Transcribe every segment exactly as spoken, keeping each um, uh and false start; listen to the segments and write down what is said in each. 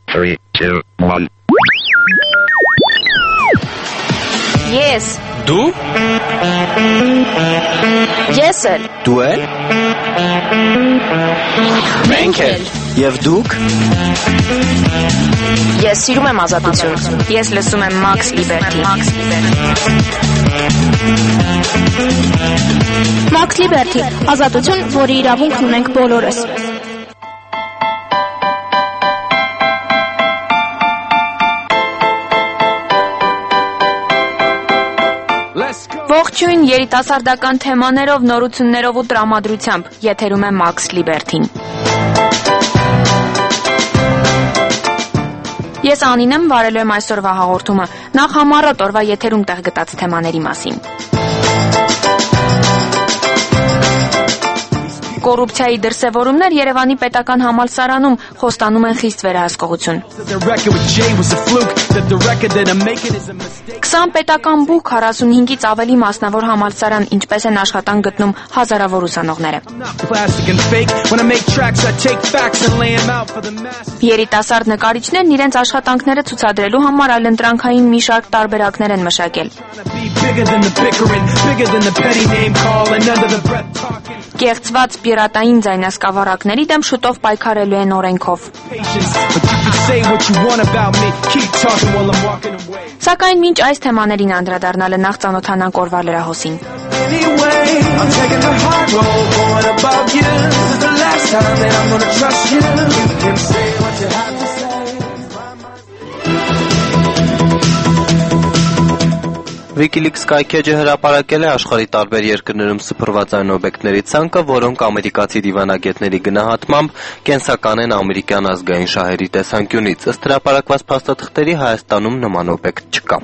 three, two, one. Yes. Դու? Ես էլ։ Դու էլ։ Մենք էլ։ Եվ դուք։ Ես սիրում եմ ազատություն։ Ես լսում եմ Max Liberty։ Max Liberty, ազատություն, որի իրավունքն ունենք բոլորս։ Ողջույն երիտասարդական թեմաներով, նորություններով ու տրամադրությամբ եթերում է Max Liberty-ն։ Ես Անին եմ, վարելու եմ այսօրվա հաղորդումը, նախ համառոտ օրվա եթերում տեղ գտած թեմաների մասին։ Կոռուպցիայի դրսևորումներ Երևանի պետական համալսարանում խոստանում են խիստ վերահսկողություն։ քսան պետական բուհ, քառասունհինգից ավելի մասնավոր համալսարան, ինչպես են աշխատանք գտնում հազարավոր ուսանողները։ Երիտասարդ նկարիչներն իրենց աշխատանքները ցուցադրելու համար այլընտրանքային մի շարք տարբերակներ են մշակել։ Կեղծված պիրատային ձայնասկավառակների դեմ շուտով պայքարելու են օրենքով։ Սակայն մինչ այս թեմաներին անդրադառնալը նախ ծանոթանանք օրվա լրահոսին։ WikiLeaks կայքեջը հրապարակել է աշխարհի տարբեր երկրներում սփռված այն օբյեկտների ցանկը, որոնք ամերիկացի դիվանագետների գնահատմամբ կենսական են ամերիկյան ազգային շահերի տեսանկյունից։ Ըստ հրապարակված փաստաթղթերի Հայաստանում նման օբյեկտ չկա։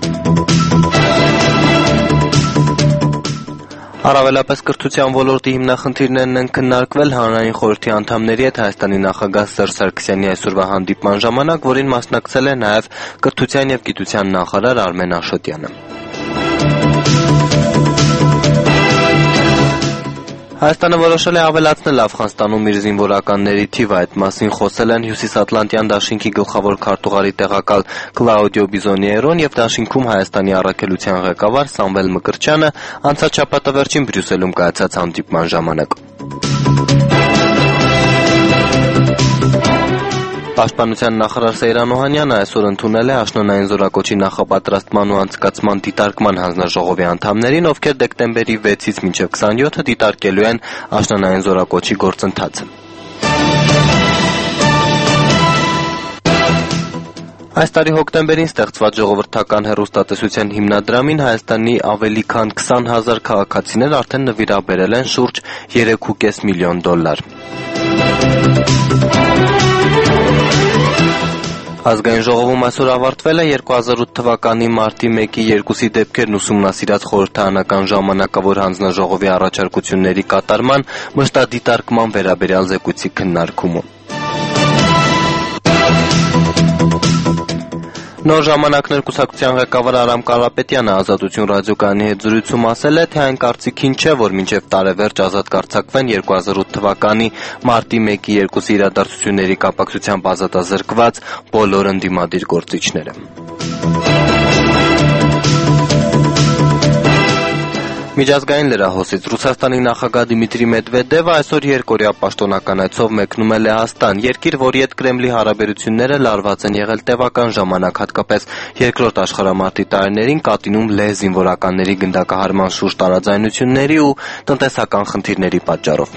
Առավելապես կրթության ոլորտի հիմնախնդիրներն են քննարկվել Հանրային խորհրդի անդամների հետ Հայաստանի նախագահ Սերժ Սարգսյանի այսօրվա հանդիպման ժամանակ, որին մասնակցել է նաև կրթության և գիտության նախարար Արմեն Աշոտյանը։ Հայաստանը որոշել է ավելացնել Աֆղանստանում իր զինվորականների թիվը, այդ մասին խոսել են Հյուսիսատլանտյան դաշինքի գլխավոր քարտուղարի տեղակալ Կլաուդիո Բիզոնիերոն և դաշինքում Հայաստանի առաքելության ղեկավար Սամվել Մկրտչյանը անցած շաբաթը վերջին Բրյուսելում կայացած հանդիպման ժամանակ։ Պաշտպանության նախարար Սեյրան Օհանյանը այսօր ընդունել է աշնանային զորակոչի նախապատրաստման ու անցկացման դիտարկման հանձնաժողովի անդամներին, ովքեր դեկտեմբերի վեցից մինչև քսանյոթը դիտարկելու են աշնանային զորակոչի գործընթացը։ Այս տարի հոկտեմբերին ստեղծված ժողովրդական հեռուստատեսության հիմնադրամին Հայաստանի ավելի քան քսան հազար քաղաքացիներ արդեն նվիրաբերել են շուրջ երեք ու կես միլիոն դոլար։ Ազգային ժողովում այսօր ավարտվել է երկու հազար ութ թվականի մարտի մեկի երկուսի դեպքերն ուսումնասիրած խորհրդարանական ժամանակավոր հանձնաժողովի առաջարկությունների կատարման մշտադիտարկման վերաբերյալ զեկույցի քննարկումը։ Նոր ժամանակներ կուսակցության ղեկավար Արամ Կարապետյանը Ազատություն ռադիոկայանի հետ զրույցում ասել է, թե այն կարծիքին չէ, որ մինչև տարեվերջ ազատ կարձակվեն երկու հազար ութ թվականի մարտի մեկի երկուսի իրադարձությունների կապակցությամբ ազատազրկված բոլոր ընդդիմադիր գործիչները։ Միջազգային լրահոսից Ռուսաստանի նախագահ Դիմիտրի Մեդվեդևը այսօր երկօրյա պաշտոնական այցով մեկնում է Լեհաստան, երկիր, որի հետ Կրեմլի հարաբերությունները լարված են եղել տևական ժամանակ, հատկապես երկրորդ աշխարհամարտի տարիներին կատինում լեհ զինվորականների գնդակահարման շուրջ տարաձայնությունների ու տնտեսական խնդիրների պատճառով։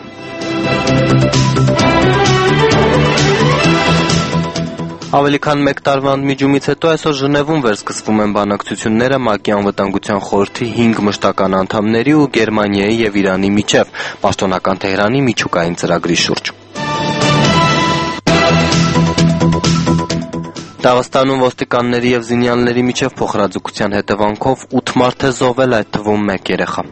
Ավելի քան մեկ տարվա ընդմիջումից հետո այսօր Ժնևում վերսկսվում են բանակցությունները ՄԱԿ-ի անվտանգության խորհրդի հինգ մշտական անդամների ու Գերմանիայի և Իրանի միջև պաշտոնական Թեհրանի միջուկային ծրագրի շուրջ։ Դաղստանում ոստիկանների և զինյալների միջև փոխհրաձգության հետևանքով ութ մարդ է զոհվել, այդ թվում մեկ երեխա։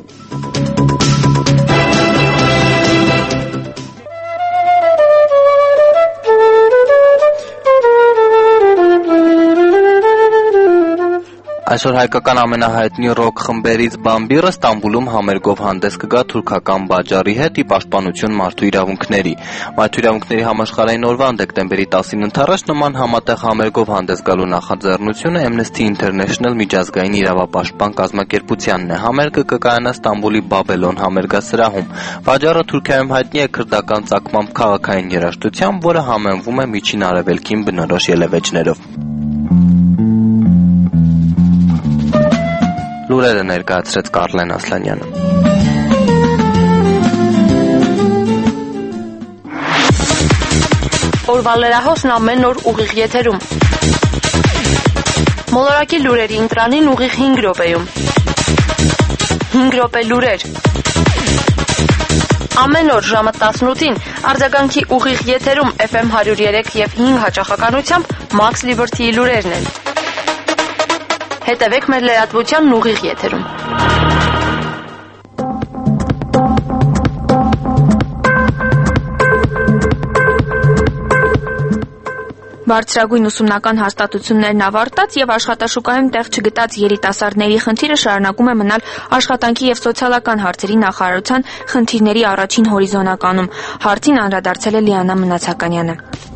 Այսօր հայկական ամենահայտնի ռոք խմբերից Բամբիռը Ստամբուլում համերգով հանդես կգա թուրքական բաժարի հետ ի պաշտպանություն մարդու իրավունքների։ Մարդու իրավունքների համաշխարհային օրվան դեկտեմբերի տասին ընթառաջ նման համատեղ համերգով հանդես գալու նախաձեռնությունը Amnesty International միջազգային իրավապաշտպան կազմակերպությանն է։ Համերգը կկայանա Ստամբուլի Բաբելոն համերգասրահում։ Բաժարը Թուրքիայում հայտնի է քրդական ծագմամբ քաղաքային երաժշտությամբ, որը համեմվում է Միջին Արևելքին բնորոշ ելևէջներով։ Լուրերը ներկայացրեց Կարլեն Ասլանյանը։ Օրվա լրահոսն ամեն օր ուղիղ եթերում։ Մոլորակի լուրերի ընտրանին ուղիղ հինգ րոպեում։ հինգ րոպե լուրեր։ Ամեն օր ժամը տասնութին արձագանքի ուղիղ եթերում Էֆ Էմ հարյուր երեք և հինգ հաճախականությամբ Max Liberty-ի լուրերն են։ Հետևեք մեր լրատվությանն ուղիղ եթերում։ Բարձրագույն ուսումնական հաստատություններն ավարտած և աշխատաշուկայում տեղ չգտած երիտասարդների խնդիրը շարունակում է մնալ աշխատանքի և սոցիալական հարցերի նախարարության խնդիրների առաջին հորիզոնականում։ Հարցին անդրադարձել է Լիանա Մնացականյանը։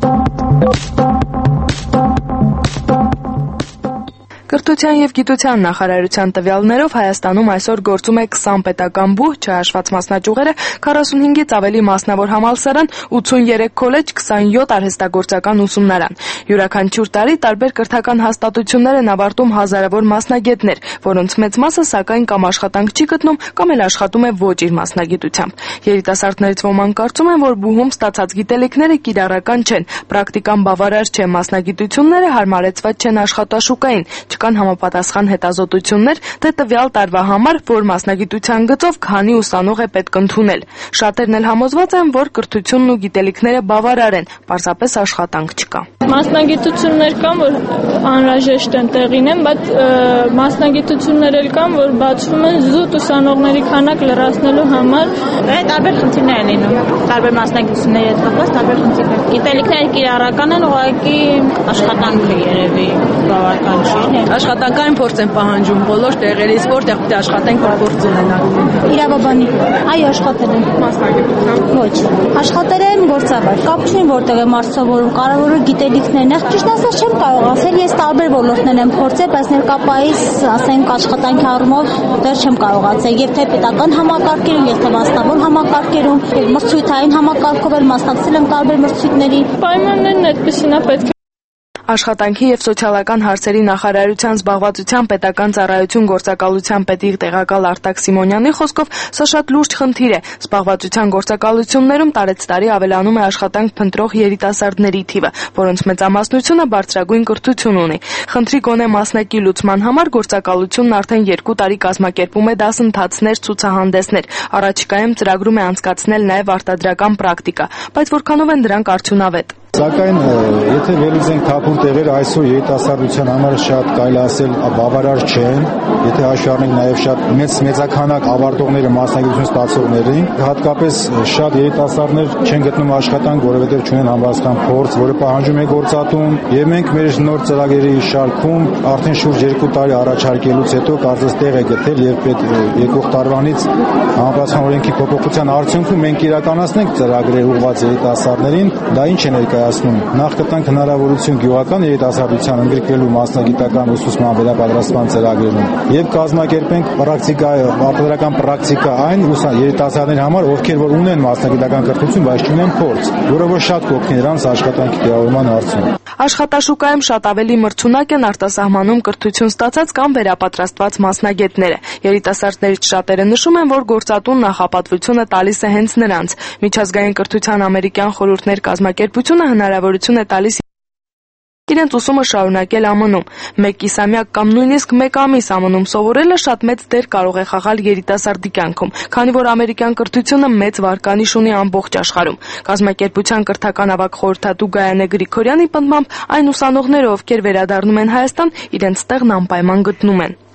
Կրթության և գիտության նախարարության տվյալներով Հայաստանում այսօր գործում է քսան պետական բուհ, չհաշված մասնաճյուղերը, քառասունհինգից ավելի մասնավոր համալսարան, ութսուներեք քոլեջ, քսանյոթ արհեստագործական ուսումնարան։ Յուրաքանչյուր տարի տարբեր կրթական հաստատություններ են ավարտում հազարավոր մասնագետներ, որոնց մեծ մասը սակայն կամ աշխատանք չի գտնում, կամ էլ աշխատում է ոչ իր մասնագիտությամբ։ Երիտասարդներից ոմանք կարծում են, որ բուհում ստացած գիտելիքները կիրառական չեն, պրակտիկան բավարար չէ, մասնագիտությունները հարմարեցված չեն աշխատաշուկային, չկան համապատասխան հետազոտություններ, թե տվյալ տարվա համար, որ մասնագիտության գծով քանի ուսանող է պետք ընդունել։ Շատերն էլ համոզված են, որ կրթությունն ու գիտելիքները բավարար են, պարզապես աշխատանք չկա։ Մասնագիտություններ կան, որ անհրաժեշտ են տեղին են, բայց մասնագիտություններ էլ կան, որ բացվում են զուտ ուսանողների քանակ լրացնելու համար։ Տարբեր խնդիրներ են լինում, տարբեր մասնագիտությունների հետ կապված տարբեր խնդիրներ։ Գիտելիքները կիրառական են, ուղղակի աշխատանքը երևի բավական չի։ Աշխատանքային փորձ են պահանջում բոլոր տեղերից, որտեղ պետք է աշխատենք, որ փորձ ունենանք։ Իրավաբանի։ Այո, աշխատել եմ։ Մասնագիտությամբ։ Ոչ։ Աշխատել եմ գործավար։ Կապ չունի որտեղ եմ արտսովորում, կարևորը գիտելիքներն են։ Ճիշտ ասած չեմ կարող ասել, ես տարբեր ոլորտներ եմ փորձել, բայց ներկապայիս, ասենք, աշխատանքի առումով դեռ չեմ կարողացել, եւ թե պետական համակարգերում, եւ թե մասնավոր համակարգերում, եւ մրցույթային համակարգով էլ մասնակցել եմ տարբեր մրցույթների։ Պայմաններն այդպեսին է պետք է։ Աշխատանքի և սոցիալական հարցերի նախարարության զբաղվածության պետական ծառայություն գործակալության պետի տեղակալ Արտակ Սիմոնյանի խոսքով սա շատ լուրջ խնդիր է։ Զբաղվածության գործակալություններում տարեցտարի ավելանում է աշխատանք փնտրող երիտասարդների թիվը, որոնց մեծամասնությունը բարձրագույն կրթություն ունի։ Խնդրի գոնե մասնակի լուծման համար գործակալությունն արդեն երկու տարի կազմակերպում է դասընթացներ, ցուցահանդեսներ։ Առաջիկայում ծրագրում է անցկացնել նաև արտադրական պրակտիկա, բայց որքանով են դրանք արդյունավետ։ Սակայն եթե վերլուծենք թափուր տեղերը այսօր երիտասարդության համար շատ կարելի ասել բավարար չեն, եթե հաշվի առնենք նաև շատ մեծ մեծաքանակ ավարտողները մասնագիտություն ստացողներին, հատկապես շատ երիտասարդներ չեն գտնում աշխատանք, որովհետև չունեն համապատասխան փորձ, որը պահանջում է գործատուն, եւ մենք մեր նոր ծրագրերի շարքում արդեն շուրջ երկու տարի առաջարկելուց հետո կարծես տեղ է գտել եւ պետք եկող տարվանից համապատասխան օրենքի փոփոխության արդյունքում մենք իրականացնենք ծրագրեր ուղղված երիտասարդներին, դա ինչ է ներկայացնում։ Նախ կտանք հնարավորություն գյուղական երիտասարդության ընդգրկվելու մասնագիտական ուսուցման վերապատրաստման ծրագրերում եւ կազմակերպենք պրակտիկա, արտադրական պրակտիկա այն երիտասարդների համար, ովքեր որ ունեն մասնագիտական կրթություն, բայց չունեն փորձ, որը որ շատ կօգնի նրանց աշխատանքի տեղավորման հարցում։ Աշխատաշուկայում շատ ավելի մրցունակ են արտասահմանում կրթություն ստացած կամ վերապատրաստված մասնագետները։ Երիտասարդներից շատերը նշում են, որ գործատուն նախապատվությունը տալիս է հենց նրանց։ Միջազգային կրթության ամերիկյան խորհուրդներ կազմակերպությունը հնարավորություն է տալիս իրենց ուսումը շարունակել Ամն-ում։ Մեկ կիսամյակ կամ նույնիսկ մեկ ամիս Ամն-ում սովորելը շատ մեծ դեր կարող է խաղալ երիտասարդի կյանքում, քանի որ ամերիկյան կրթությունը մեծ վարկանիշ ունի ամբողջ աշխարհում։ Կազմակերպության կրթական ավագ խորհրդատու Գայանե Գրիգորյանի պնդմամբ այն ուսանողները, ովքեր վերադառնում են Հայաստան, իրենց տեղն անպայման գտնում են։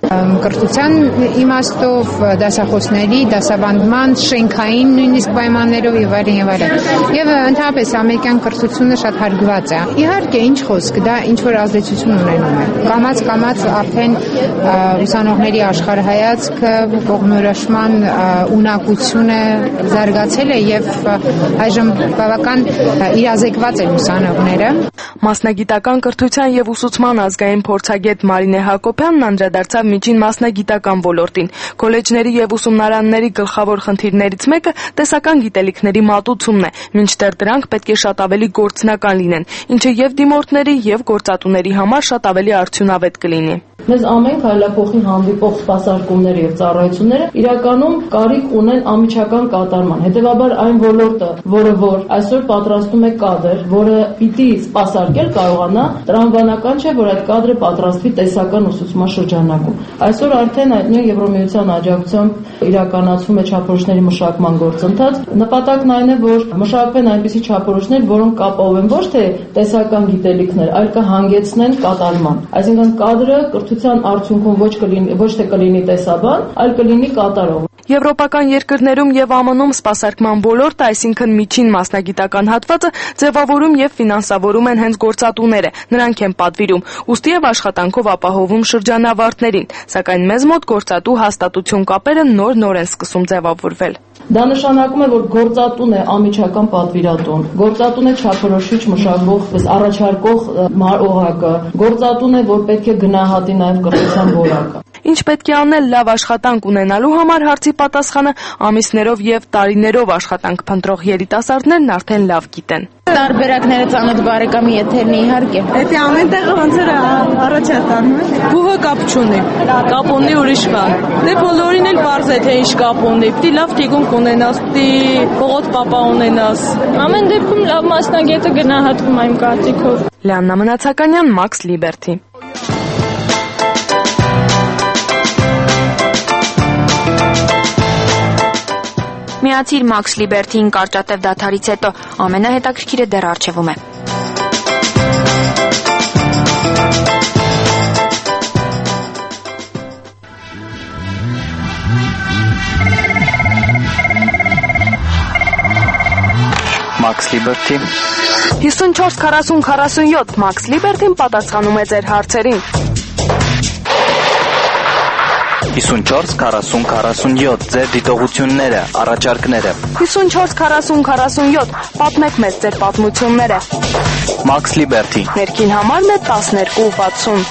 Կրթության իմաստով, դասախոսների, դասավանդման, շենքային նույնիսկ պայմաններով եւ այլն եւ այլն։ Եվ ընդհանրապես ամերիկյան կրթությունը շատ հարգված է։ Իհարկե, ինչ խոսք, դա ինչ որ ազդեցություն ունենում է։ Կամաց-կամաց արդեն ուսանողների աշխարհայացքը, կողմնորոշման ունակությունը զարգացել է եւ այժմ բավական իրազեկված են ուսանողները։ Մասնագիտական կրթության եւ ուսուցման ազգային փորձագետ Մարինե Հակոբյանն անդրադարձավ միջին մասնագիտական ոլորտին։ Քոլեջների եւ ուսումնարանների գլխավոր խնդիրներից մեկը տեսական գիտելիքների մատուցումն է, մինչդեռ դրանք պետք է շատ ավելի գործնական լինեն, ինչը եւ դիմորդների եւ գործատուների համար շատ ավելի արդյունավետ կլինի։ Մեզ ամեն քայլափոխի հանդիպող սպասարկումները եւ ծառայությունները իրականում կարիք ունեն անմիջական կատարման։ Հետևաբար այն ոլորտը, որը որ այսօր պատրաստում է կադր, որը պիտի սպասարկել կարողանա, տրամաբանական չէ, որ այդ կադրը պատրաստվի տեսական ուսուցման շրջանակում։ Այսօր արդեն այդ Եվրոմիության աջակցությամբ իրականացվում է չափորոշիչների մշակման գործընթաց։ Նպատակն այն է, որ մշակվեն այնպիսի չափորոշիչներ, որոնք կապահովեն ոչ թե տեսական գիտելիքներ, այլ կհանգեցնեն կատարման։ Այսինքն կադրը կրթության արդյունքում ոչ կլինի, ոչ թե կլինի տեսաբան, այլ կլինի կատարող։ Եվրոպական երկրներում եւ ԱՄՆ-ում սպասարկման ոլորտը, այսինքն միջին մասնագիտական հատվածը, ձևավորում եւ ֆինանսավորում են հենց գործատուները, նրանք են պատվիրում, ուստի եւ աշխատանքով ապահովում շրջանավարտներին, սակայն մեզ մոտ գործատու հաստատություն կապերը նոր-նոր են սկսում ձևավորվել։ Դա նշանակում է, որ գործատուն է անմիջական պատվիրատուն, գործատուն է չափորոշիչ մշակող, առաջարկող օղակը, գործատուն է, որ պետք է գնահատի նաեւ կրթության որակը։ Ինչ պետք է անել լավ աշխատանք ունենալու համար հարցի պատասխանը ամիսներով եւ տարիներով աշխատանք փնտրող երիտասարդներն արդեն լավ գիտեն։ Տարբերակները ծանոթ բարեկամի եթերն իհարկե։ Եթե ամեն տեղը ոնց էր առաջատանում։ Բուհը կապ չունի։ Կապ ունի ուրիշ բան։ Դե բոլորին էլ պարզ է թե ինչ կապ ունի։ Պիտի լավ թիգունք ունենաս, պիտի փողոց պապա ունենաս։ Ամեն դեպքում լավ մասնագետը գնահատվում այն կարծիքով։ Լիաննա Մնացականյան, Max Liberty։ Միացիր Max Liberty-ին կարճատև դադարից հետո, ամենահետաքրքիրը դեռ առջևում է։ Max Liberty հիսունչորս քառասուն քառասունյոթ Max Liberty-ն պատասխանում է ձեր հարցերին։ հիսունչորս քառասուն քառասունյոթ ձեր դիտողությունները, առաջարկները։ հիսունչորս քառասուն քառասունյոթ պատմեք մեզ ձեր պատմությունները։ Max Liberty Ներքին համարն է տասներկու վաթսուն։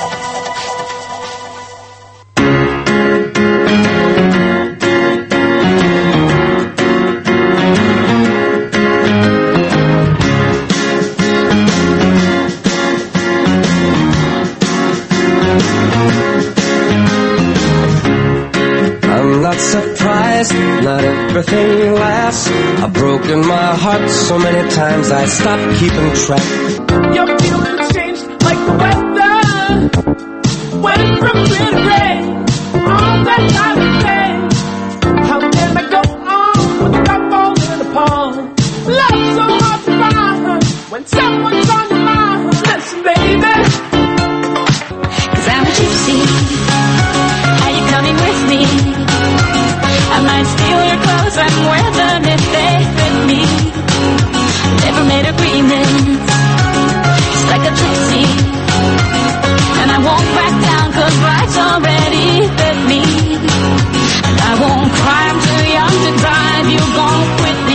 Not everything lasts. I've broken my heart so many times I stopped keeping track. Your feelings changed like the weather. Went from clear to gray. All that time of day. How can I go on without falling apart? Love's so hard to find when someone's on your mind. Listen, baby, 'cause I'm a gypsy. Are you coming with me? I might steal your clothes and wear them if they fit me. Never made agreements. It's like a gypsy. And I won't back down 'cause life's already fit me. And I won't cry, I'm too young to drive. You gon' quit me.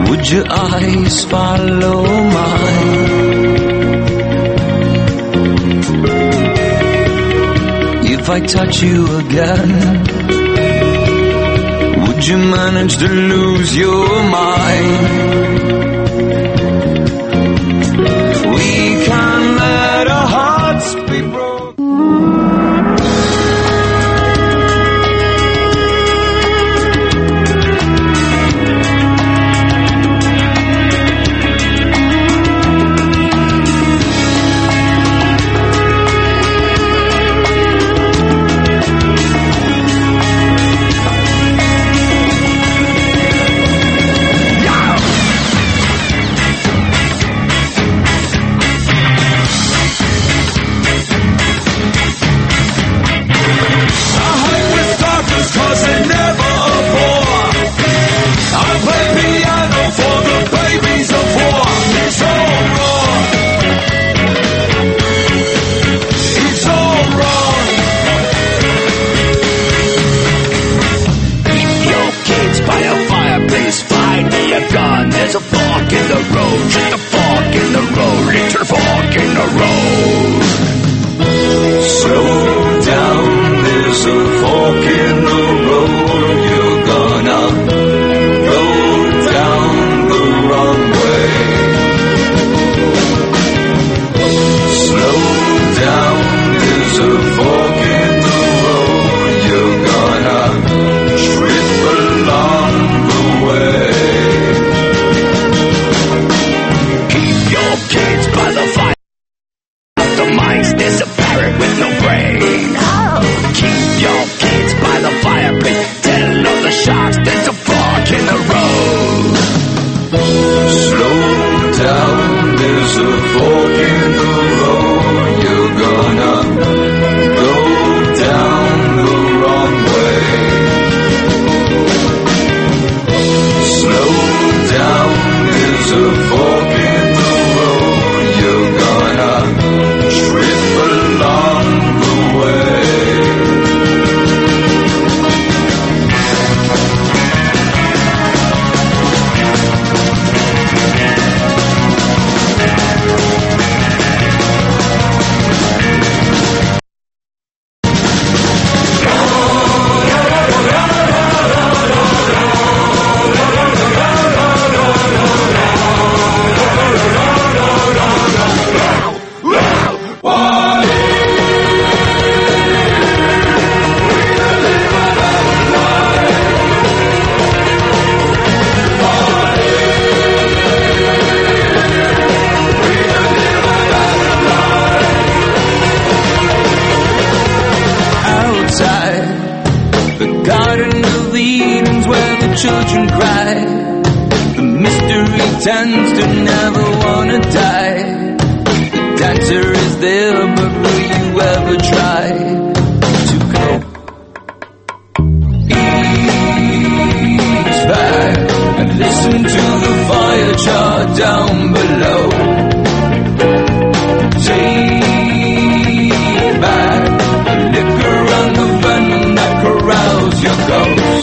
Would your eyes follow mine? If I touch you again, would you manage to lose your mind? We can't let our hearts be broken. There's a fork in the road, just a fork in the road, little fork in the road. Slow down, there's a fork in the road. You're gonna go down the wrong way. Slow down, there's a fork in the road. You're gonna trip along the way. Kids by the fire, the mind's disappearing with no brain. Keep your kids by the fireplace. Tell all the sharks there's a fork in the road. Slow down, there's a fork in the road. You're gonna go down the wrong way. Slow down, there's a fork in the road. You're gonna trip along the way. Children cry. The mystery tends to never wanna die. The dancer is there, but will you ever try to go? Ease back and listen to the fire chart down below. Take back the liquor and the venom that corrals your ghost.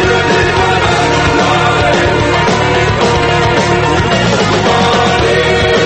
What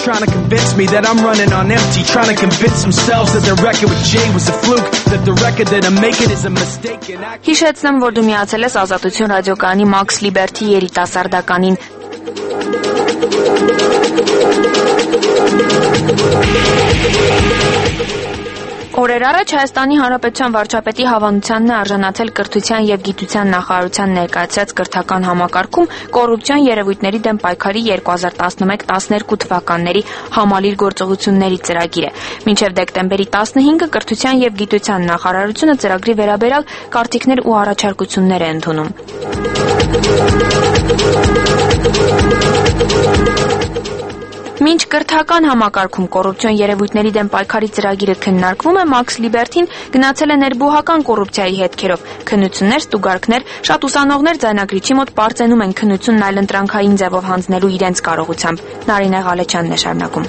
trying to convince me that I'm running on empty, trying to convince themselves that their record with Jay was a fluke, that the record that I'm making is a mistake. Հիշեցնեմ, որ դու միացել ես Ազատություն ռադիոկայանի Max Liberty երիտասարդականին։ Օրեր առաջ Հայաստանի Հանրապետության վարչապետի հավանությանն է արժանացել կրթության եւ գիտության նախարարության ներկայացրած կրթական համակարգում կոռուպցիոն երևույթների դեմ պայքարի երկու հազար տասնմեկ տասներկու թվականների համալիր գործողությունների ծրագիրը։ Մինչև դեկտեմբերի տասնհինգը կրթության եւ գիտության նախարարությունը ծրագրի վերաբերյալ կարծիքներ ու առաջարկություններ է ընդունում։ Մինչ կրթական համակարգում կոռուպցիոն երևույթների դեմ պայքարի ծրագիրը քննարկվում է, Max Liberty-ն գնացել է ներբուհական կոռուպցիայի հետքերով։ Քննություններ, ստուգարքներ, շատ ուսանողներ ձայնագրիչի մոտ պարծենում են քննությունն այլընտրանքային ձևով հանձնելու իրենց կարողությամբ։ Նարինե Ղալեչյանն է շարունակում։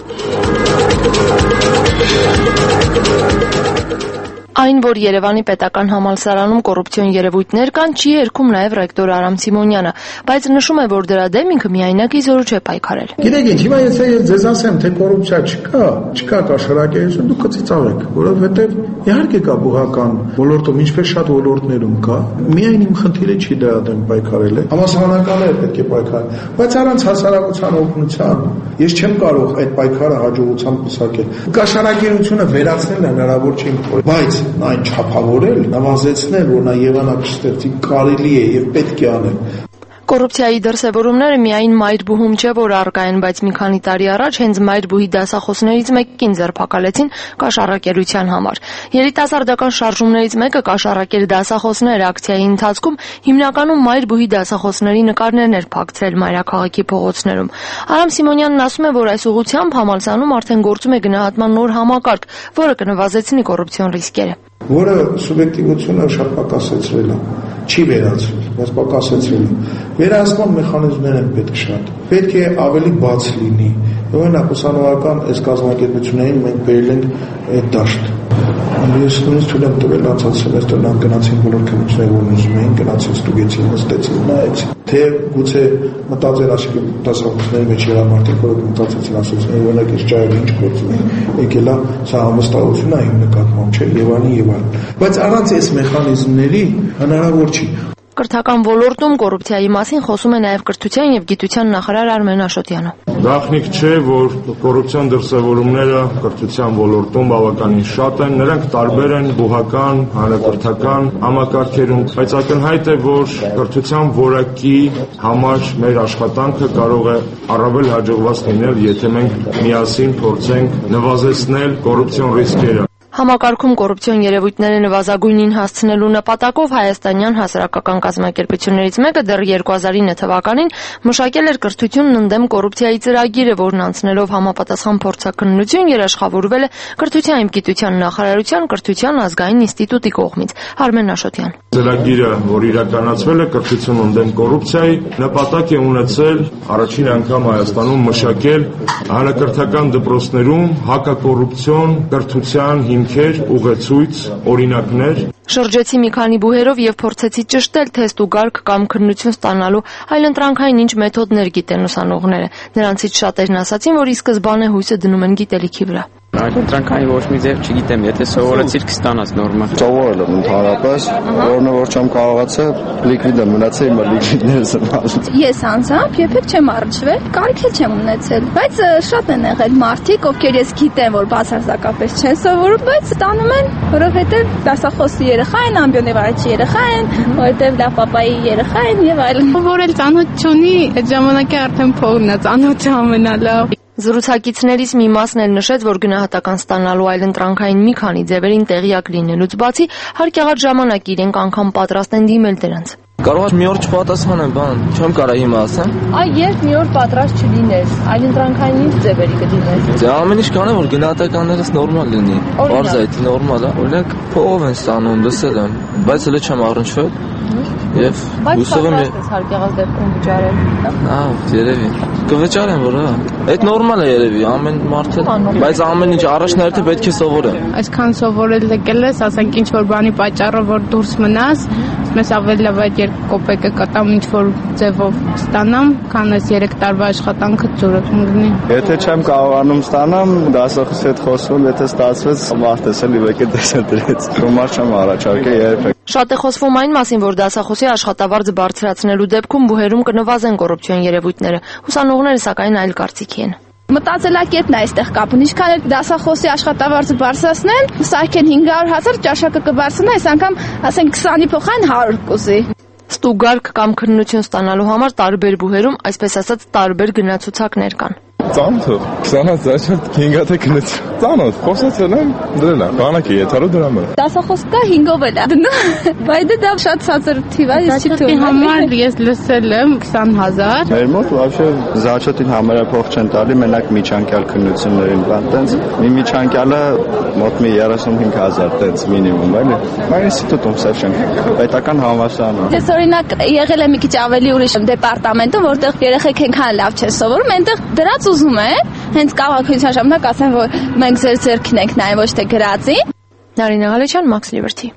Այն, որ Երևանի պետական համալսարանում կոռուպցիոն երևույթներ կան, չի երգում նաև ռեկտոր Արամ Սիմոնյանը, բայց նշում է, որ դրա դեմ ինքը միայնակ իզորու չէ պայքարել։ Գիտեք ինչ, հիմա եթե ես ձեզ ասեմ, թե կոռուպցիա չկա, չկա կաշառակերություն, դուք կծիծաղեք, որովհետև իհարկե կա բուհական ոլորտում, ինչպես շատ ոլորտներում կա, միայն իմ խնդիրը չի դրա դեմ պայքարել է։ Համասարանականները պետք է պայքարեն, բայց առանց հասարակության օգնության ես չեմ կարող այդ պայքարը հաջողությամբ պսակել։ Կաշառակերությունը վերացնելն հնարավոր չէ, բայց այն չափավորել, նվազեցնել, որ նա եղանակ ստեղծի կարելի է եւ պետք է անել։ Կոռուպցիայի դրսևորումները միայն Մայրբուհում չէ, որ առկա են, բայց մի քանի տարի առաջ հենց Մայրբուհի դասախոսներից մեկին ձերբակալեցին կաշառակերության համար։ Երիտասարդական շարժումներից մեկը կաշառակեր դասախոսներ ակցիայի ընթացքում հիմնականում Մայրբուհի դասախոսների նկարներն էր փակցրել մայրաքաղաքի փողոցներում։ Արամ Սիմոնյանն ասում է, որ այս ուղղությամբ համալսարանում արդեն գործում է գնահատման նոր համակարգ, որը կնվազեցնի կոռուպցիոն ռիսկերը։ Որը սուբյեկտիվությունը շատ պակասեցրել է, չի վերացրել, բայց պակասեցրել է։ Վերահսկման մեխանիզմներ են պետք շատ, պետք է ավելի բաց լինի։ Օրինակ ուսանողական այս կազմակերպություններին մենք բերել ենք այդ դաշտ։ Ես նույնիսկ թույլ եմ տվել անցած սեմեստր նրանք գնացին բոլոր քննությունները, որ ուզում էին, գնացին ստուգեցին, նստեցին, նայեցին։ Թե գուցե մտածել ասի դասախոսների մեջ եղան մարդիկ, որոնք մտածեցին, ասեցին, օրինակ այս ճայրը ինչ գործում է, եկել է, սա համստահություն է իմ նկատմամբ, չէ, եւ այլն եւ այլն։ Բայց առանց այս մեխանիզմների հնարավոր չի։ Կրթական ոլորտում կոռուպցիայի մասին խոսում է նաև կրթության եւ գիտության նախարար Արմեն Աշոտյանը։ Գաղտնիք չէ, որ կոռուպցիոն դրսևորումները կրթության ոլորտում բավականին շատ են, նրանք տարբեր են բուհական, հանրակրթական համակարգերում, բայց ակնհայտ է, որ կրթության որակի համար մեր աշխատանքը կարող է առավել հաջողված լինել, եթե մենք միասին փորձենք նվազեցնել կոռուպցիոն ռիսկերը։ Համակարգում կոռուպցիոն երևույթները նվազագույնին հասցնելու նպատակով հայաստանյան հասարակական կազմակերպություններից մեկը դեռ երկու հազար ինը թվականին մշակել էր կրթությունն ընդդեմ կոռուպցիայի ծրագիրը, որն անցնելով համապատասխան փորձաքննություն երաշխավորվել է կրթության եւ գիտության նախարարության կրթության ազգային ինստիտուտի կողմից։ Արմեն Աշոտյան։ Ծրագիրը, որ իրականացվել է կրթություն ընդդեմ կոռուպցիայի, նպատակ է ունեցել առաջին անգամ Հայաստանում մշակել հանրակրթական դպրոցներում հակակոռուպցիոն կրթության հիմքեր, ուղեցույց, օրինակներ։ Շրջեցի մի քանի բուհերով եւ փորձեցի ճշտել թե ստուգարք կամ քննություն ստանալու այլընտրանքային ինչ մեթոդներ գիտեն ուսանողները։ Նրանցից շատերն ասացին, որ ի սկզբանե հույսը դնում են գիտելիքի վրա։ Այլընտրանքային ոչ մի ձև չգիտեմ, եթե սովորեցիր կստանաս նորմալ։ Սովորել եմ ընդհանրապես, որն որ չեմ կարողացել, լիկվիդ եմ մնացել, իմ լիկվիդներս եմ ասել։ Ես անձամբ երբեք չեմ առնչվել, կարիք չեմ ունեցել, բայց շատ են եղել մարդիկ, ովքեր ես գիտեմ, որ բացարձակապես չեն սովորում, բայց ստանում են, որովհետև դասախոսի երեխա են, ամբիոնեվարիչի երեխա են, որովհետև լավ պապայի երեխա են եւ այլն։ Որ էլ ծանոթ չունի, այդ ժամանակի արդեն փողն է ծանոթը ամենալավ։ Զրուցակիցներից մի մասն էլ նշեց, որ գնահատական ստանալու այլընտրանքային մի քանի ձևերին տեղյակ լինելուց բացի, հարկեղած ժամանակ իրենք անգամ պատրաստ են դիմել դրանց։ Կարող է մի օր չպատասխանեմ, բան, չեմ կարող հիմա ասեմ։ Այ երբ մի օր պատրաստ չլինես, այլընտրանքային ինչ ձևերի կդիմես։ Դե ամեն ինչ կանեմ, որ գնահատականներս նորմալ լինի։ Բարձր է, նորմալ է։ Օրինակ, փողով են ստանում, լսել եմ, բայց հələ չեմ առնչվել։ Եվ հուսով եմ հարկ եղած դեպքում վճարել։ Ահա, երևի։ Կվճարեմ, որը։ Այդ նորմալ է երևի, ամեն մարդը, բայց ամեն ինչ առաջնահերթը պետք է սովորեմ։ Այսքան սովորել եկել ես, ասենք ինչ որ բանի պատճառը որ դուրս մնաս, մեզ ավելի լավ այդ երկու կոպեկը կտամ ինչ որ ձևով ստանամ, քան այս երեք տարվա աշխատանքը ծուրը կմգնի։ Եթե չեմ կարողանում ստանամ, դասախոսի հետ խոսում, եթե ստացվեց, մարդս էլի եկե դեսել դրեց։ Գումար չեմ առաջարկել երբեք։ Շատ է խոսվում այն մասին, որ դասախոսի աշխատավարձը բարձրացնելու դեպքում բուհերում կնվազեն կոռուպցիոն երևույթները։ Ուսանողները սակայն այլ կարծիքի են։ Մտածելակետն է այստեղ կապում։ Ինչքան էլ դասախոսի աշխատավարձը բարձրացնեն, սարքեն հինգ հարյուր հազար, ճաշակը կբարձրանա, այս անգամ ասենք քսանի փոխային հարյուր կուզի։ Ստուգարք կամ քննություն ստանալու համար տարբեր բուհերում, այսպես ասած, տարբեր գնացուցակներ կան։ Ծանոթ, քսանհաց զաշատ քինգաթը կնեց։ Ծանոթ, խոսացել եմ, դրել եմ, բանակի եթարու դրամը։ Դասախոս կա հինգով էլ է դնում, բայց դա շատ ցածր թիվ է, ես չի թվում։ Համար ես լսել եմ քսան հազար։ Մեր մոտ вообще զաչոտին համարյա փող չեն տալի, մենակ միջանկյալ քննություններին, բան տենց։ Մի միջանկյալը մոտ մի երեսունհինգ հազար տենց մինիմում, էլի։ Մեր ինստիտուտում սա չենք, պետական համալսարանում։ Ես օրինակ եղել եմ մի քիչ ավելի ուրիշ դեպարտամենտում, որտեղ երեխեք այնքան լավ չեն սովորում, այնտեղ դրած ուզում է, հենց քաղաքացիության ժամանակ ասեն, որ մենք ձեր ձեռքին ենք նայում, ոչ թե գրածի։ Նարինե Ղալեչյան, Max Liberty։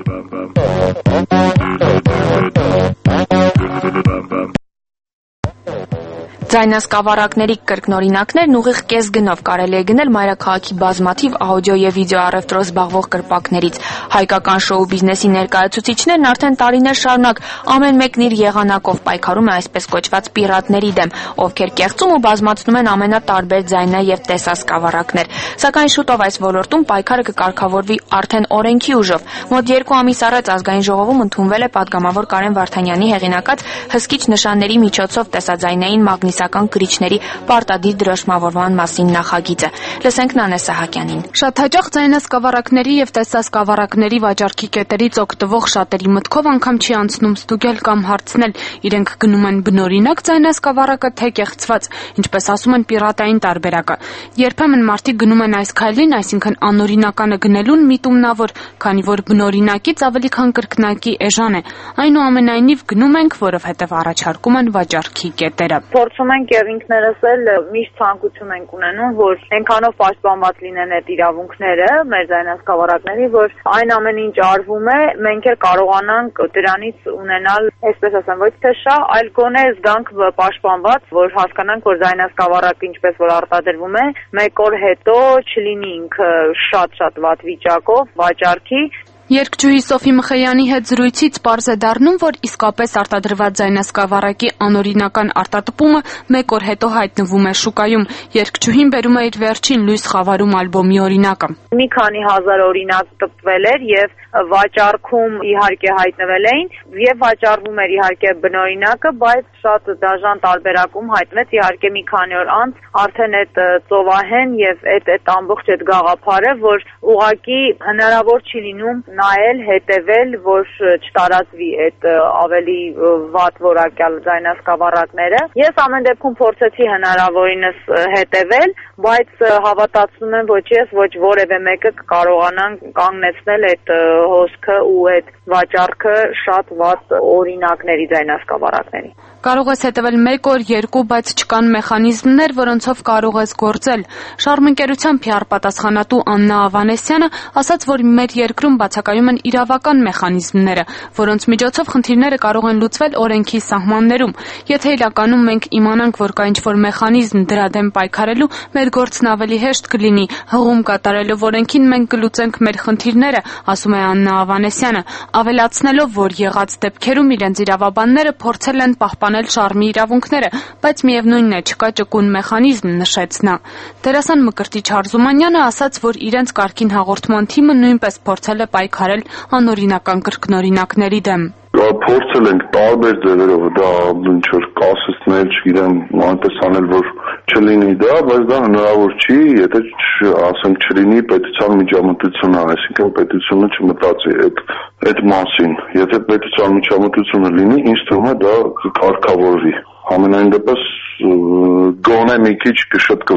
Ձայնասկավառակների կրկնօրինակներն ուղիղ կես գնով կարելի է գնել մայրաքաղաքի բազմաթիվ աուդիո եւ վիդեո առևտրով զբաղվող կրպակներից։ Հայկական շոու բիզնեսի ներկայացուցիչներն արդեն տարիներ շարունակ ամեն մեկն իր եղանակով պայքարում է այսպես կոչված պիրատների դեմ, ովքեր կեղծում ու բազմացնում են ամենատարբեր ձայնա եւ տեսասկավառակներ։ Սակայն շուտով այս ոլորտում պայքարը կկարգավորվի արդեն օրենքի ուժով։ Մոտ երկու ամիս առաջ ազգային ժողովում ընդունվել է պատգամավոր Կարեն Վարդանյանի հեղինակած հսկիչ նշանների միջոցով տեսաձայնային մագնիս գրիչների պարտադիր դրոշմավորման մասին նախագիծը։ Լսենք Նանե Սահակյանին։ Շատ հաճախ ձայնասկավառակների եւ տեսասկավառակների վաճառքի կետերից օգտվող շատերի մտքով անգամ չի անցնում ստուգել կամ հարցնել, իրենք գնում են բնօրինակ ձայնասկավառակը թե կեղծված, ինչպես ասում են պիրատային տարբերակը։ Երբեմն մարդիկ գնում են այս քայլին, այսինքն անօրինականը գնելուն միտումնավոր, քանի որ բնօրինակից ավելի քան կրկնակի էժան է։ Այնուամենայնիվ գնում ենք, որովհետեւ առաջարկում են վաճառքի կետերը։ Փորձում ենք եւ ինքներս էլ միշտ ցանկություն ենք ունենում, որ այնքանով պաշտպանված լինեն այդ իրավունքները մեր ձայնասկավառակների, որ այն ամեն ինչ արվում է, մենք էլ կարողանանք դրանից ունենալ, այսպես ասեմ, ոչ թե շահ, այլ գոնե զգանք պաշտպանված, որ հասկանանք, որ ձայնասկավառակը ինչպես որ արտադրվում է, մեկ օր հետո չլինի ինքը շատ-շատ վատ վիճակով վաճառքի։ Երգչուհի Սոֆի Մխեյանի հետ զրույցից պարզ է դառնում, որ իսկապես արտադրված ձայնասկավառակի անօրինական արտատպումը մեկ օր հետո հայտնվում է շուկայում։ Երգչուհին բերում է իր վերջին լույս խավարում ալբոմի օրինակը։ Մի քանի հազար օրինակ տպվել էր եւ վաճառքում իհարկե հայտնվել էին եւ վաճառվում էր իհարկե բնօրինակը, բայց շատ դաժան տարբերակում հայտնվեց իհարկե մի քանի օր անց արդեն այդ ծովահեն եւ այդ այդ ամբողջ այդ գաղափարը, որ ուղակի հնարավոր չի լինում նայել, հետևել, որ չտարածվի այդ ավելի վատ որակյալ ձայնասկավառակները։ Ես ամեն դեպքում փորձեցի հնարավորինս հետևել, բայց հավատացնում եմ ոչ ես, ոչ որևէ մեկը կարողանան կանգնեցնել այդ հոսքը ու այդ վաճառքը շատ վատ օրինակների ձայնասկավառակների։ Կարող ես հետևել մեկ օր, երկու, բայց չկան մեխանիզմներ, որոնցով կարող ես գործել։ Շարմընկերության Փ R պատասխանատու Աննա Ավանեսյանը ասաց, որ մեր երկրում բացակայում են իրավական մեխանիզմները, որոնց միջոցով խնդիրները կարող են լուծվել օրենքի սահմաններում։ Եթե իրականում մենք իմանանք, որ կա ինչ-որ մեխանիզմ դրա դեմ պայքարելու, մեր գործն ավելի հեշտ կլինի։ Հղում կատարելով օրենքին մենք կլուծենք մեր խնդիրները, ասում է Աննա Ավանեսյանը, ավելացնելով, որ եղած դեպքերում իրենց իրավաբանները փորձել են պահպանել շարմի իրավունքները, բայց միևնույնն է, չկա ճկուն մեխանիզմ, նշեց նա։ Դերասան Մկրտիչ Հարզումանյանը ասաց, որ իրենց կարգին հաղորդման թիմը նույնպես փորձել է պայքարել անօրինական կրկնօրինակների դեմ։ Փորձել ենք տարբեր ձևերով դա ինչ որ կասեցնել, չգիտեմ, այնպես անել, որ չլինի դա, բայց դա հնարավոր չի, եթե ասենք չլինի պետության միջամտությունը, այսինքն պետությունը չմտածի այդ այդ մասին։ Եթե պետության միջամտությունը լինի, ինձ թվում է դա կկարգավորվի։ Ամենայն դեպս գոնե մի քիչ կշտկվի։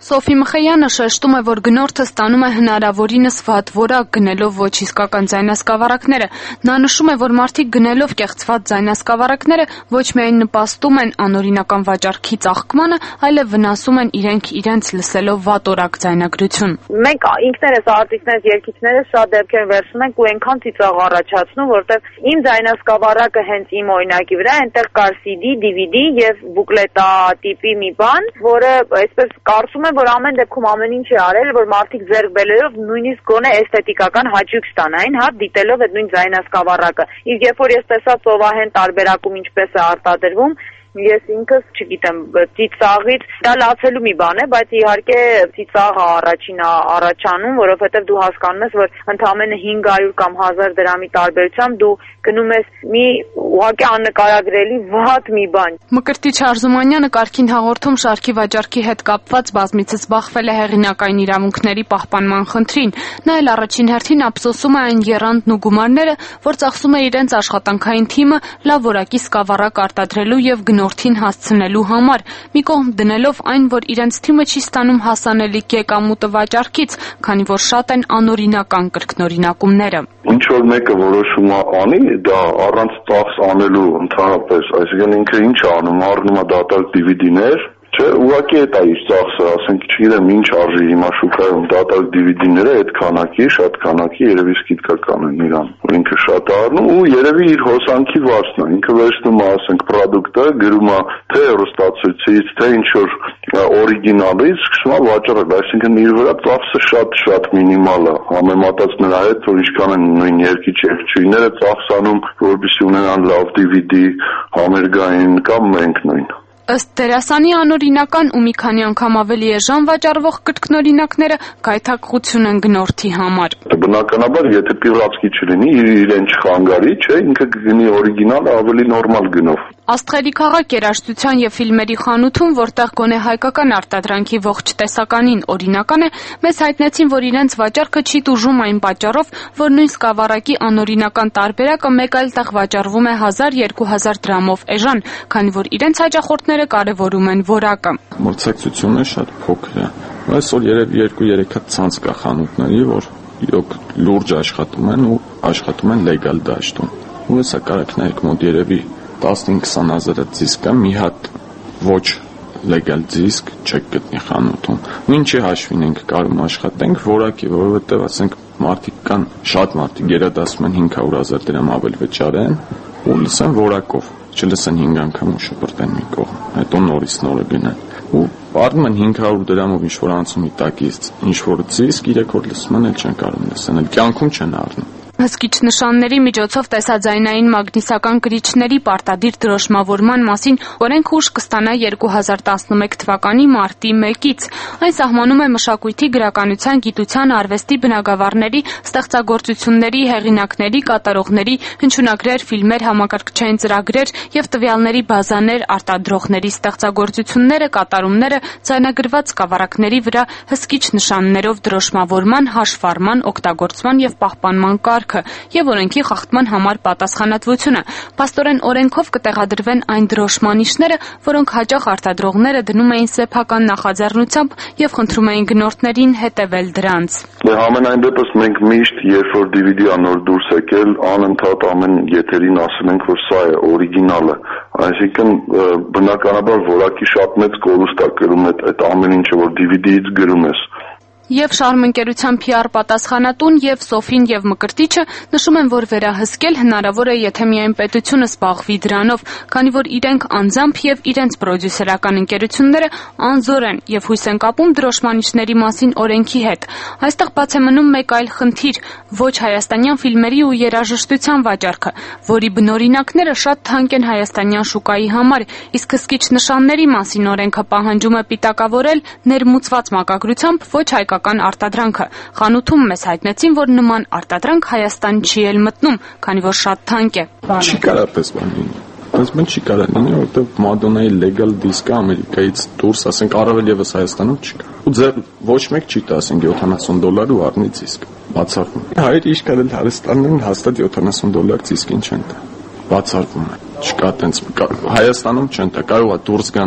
Սոֆի Մխեյանը շեշտում է, որ գնորդը ստանում է հնարավորինս վատ որակ գնելով ոչ իսկական ձայնասկավառակները։ Նա նշում է, որ մարդիկ գնելով կեղծված ձայնասկավառակները ոչ միայն նպաստում են անօրինական վաճառքի ծաղկմանը, այլև վնասում են իրենք իրենց լսելով վատորակ ձայնագրություն։ Մենք ինքներս արտիստներս, երգիչներս շատ դեպքեր վերցնում ենք ու այնքան ծիծաղ առաջացնում, որտեղ իմ ձայնասկավառակը հենց իմ օրինակի վրա այնտեղ կար սի դի, դի վի դի եւ բուկլետա տիպի մի բան, որը այսպես կարծում եմ, որ ամեն դեպքում ամեն ինչ է արել, որ մարդիկ ձեռք բերելով նույնիսկ գոնե էսթետիկական հաճույք ստանային, հա, դիտելով այդ նույն ձայնասկավառակը։ Իսկ երբ որ ես տեսա ծովահեն տարբերակում ինչպես է արտադրվում, ես ինքս չգիտեմ, ծիծաղից դա լացելու մի բան է, բայց իհարկե ծիծաղը առաջին առաջանում, որովհետև դու հասկանում ես, որ ընդամենը հինգ հարյուր կամ հազար դրամի տարբերությամբ դու գնում ես մի ուղղակի աննկարագրելի վատ մի բան։ Մկրտիչ Արզումանյանը կարգին հաղորդում շարքի վաճառքի հետ կապված բազմիցս բախվել է հեղինակային իրավունքների պահպանման խնդրին։ Նա էլ առաջին հերթին ափսոսում է այն եռանդն ու գումարները, որ ծախսում է իրենց աշխատանքային թիմը լավ որակի սկավառակ արտադրելու եւ գնորդին հասցնելու համար, մի կողմ դնելով այն, որ իրենց թիմը չի ստանում հասանելի եկամուտը վաճառքից, քանի որ շատ են անօրինական կրկնօրինակումները։ Ինչ որ մեկը որոշում է անի, դա առանց ծախս անելու ընդհանրապես, այսինքն ինքը ինչ է անում, առնում է դատարկ դի վի դիներ, չէ, ուղղակի է տա իր ծախսը, ասենք, չգիտեմ ինչ արժի հիմա շուկայում դատարկ դի վի դիները այդ քանակի, շատ քանակի երևի սկիզբական են իրան, որ ինքը շատ առնում ու երևի իր հոսանքի վարձն է, ինքը վերցնում է, ասենք, պրոդուկտը, գրում է թե հեռուստացույցից, թե ինչ որ օրիգինալից, սկսում է վաճառել, այսինքն իր վրա ծախսը շատ-շատ մինիմալ է, համեմատած նրա հետ, որ ինչքան են նույն երկիչ երգչուհիները ծախսանում, որպեսզի ունենան լավ դի վի դի, համերգային կամ մենք նույն։ Ըստ դերասանի անօրինական ու մի քանի անգամ ավելի էժան վաճառվող կրկնօրինակները գայթակղություն են գնորդի համար։ Բնականաբար, եթե պիրատսկի չլինի, իրեն չխանգարի, չէ, ինքը գնի օրիգինալը ավելի նորմալ գնով։ Աստղերի քաղաք երաժշտության եւ ֆիլմերի խանութում, որտեղ գոնե հայկական արտադրանքի ողջ տեսականին օրինական է, մեզ հայտնեցին, որ իրենց վաճառքը չի տուժում այն պատճառով, որ նույն սկավառակի անօրինական տարբերակը մեկ այլ տեղ վաճառվում է հազար-երկու հազար դրամով էժան, քանի որ իրենց հաճախորդները կարևորում են որակը։ Մրցակցությունը շատ փոքր է։ Այսօր երևի երկու-երեք հատ ցանց կա խանութների, որ իրոք լուրջ աշխատում են ու աշխատում են լեգալ դաշտում։ Ու հեսա կարեք նայեք մոտ երևի տասնհինգ-քսան հազար դիսկ է, մի հատ ոչ լեգալ դիսկ չեք գտնի խանութում։ Ինչի հաշվին ենք կարում աշխատենք, որակի, որովհետև ասենք մարդիկ կան, շատ մարդիկ գերադասում են հինգ հարյուր հազար դրամ ավել վճարեն ու լսեն որակով, չլսեն հինգ անգամ ու շպրտեն մի կողմ, հետո նորից նորը գնան։ Ու առնում են հինգ հարյուր դրամով ինչ որ անցումի տակից, ինչ որ դիսկ երեք օր լսում են, էլ չեն կարող լսեն, էլ կյանքում չեն առնում։ Հսկիչ նշանների միջոցով տեսաձայնային մագնիսական կրիչների պարտադիր դրոշմավորման մասին օրենք հուշ կստանա երկու հազար տասնմեկ թվականի մարտի մեկից։ Այն սահմանում է մշակույթի, գրականության, գիտության, արվեստի բնագավառների, ստեղծագործությունների, հեղինակների, կատարողների, հնչյունագրեր, ֆիլմեր, համակարգչային ծրագրեր եւ տվյալների բազաներ, արտադրողների ստեղծագործությունները, կատարումները, ձայնագրված սկավառակների վրա հսկիչ նշաններով դրոշմավորման, հաշվառման, օգտագործման եւ պահպանման կարգ եւ օրենքի խախտման համար պատասխանատվությունը։ Պաստորեն օրենքով կտեղադրվեն այն դրոշմանիշները, որոնք հաճախ արտադրողները դնում էին սեփական նախաձեռնությամբ եւ խնդրում էին գնորդներին հետեւել դրանց։ Դե համենայն դեպս մենք միշտ երբ որ դի վի դի-ը նոր դուրս եկել, անընդհատ ամեն եթերին ասում ենք, որ սա է օրիգինալը։ Այսինքն բնականաբար որակի շատ մեծ կորուստ է կրում այդ ամեն ինչը, որ դի վի դի-ից գրում ես։ Եվ Շարմ ընկերության փի ար պատասխանատուն եւ Սոֆին եւ Մկրտիչը նշում են, որ վերահսկել հնարավոր է, եթե միայն պետությունը զբաղվի դրանով, քանի որ իրենք անձամբ եւ իրենց պրոդյուսերական ընկերությունները անզոր են եւ հույս են կապում դրոշմանիշների մասին օրենքի հետ։ Այստեղ բաց է մնում մեկ այլ խնդիր՝ ոչ հայաստանյան ֆիլմերի ու երաժշտության վաճառքը, որի բնօրինակները շատ թանկ են հայաստանյան շուկայի համար, իսկ հսկիչ նշանների մասին օրենքը պահանջում է պիտակավորել ներմուծված մակագրությամբ ոչ հայկական արտադրանքը։ Խանութում մեզ հայտնեցին, որ նման արտադրանք Հայաստան չի էլ մտնում, քանի որ շատ թանկ է։ Չի կարա պես բան լինի։ Պես բան չի կարա լինի, որովհետև Մադոննայի լեգալ դիսկը Ամերիկայից դուրս, ասենք առավել եւս Հայաստանում չկա։ Ու ձեր ոչ մեկ չի տա, ասենք յոթանասուն դոլար ու առնի դիսկ։ Բացառվում։ Հայեր ինչ կարել Հայաստանում հաստատ յոթանասուն դոլար դիսկին չեն տա։ Բացառվում է։ Չկա տենց Հայաստանում չեն տա, կարող է դուրս գան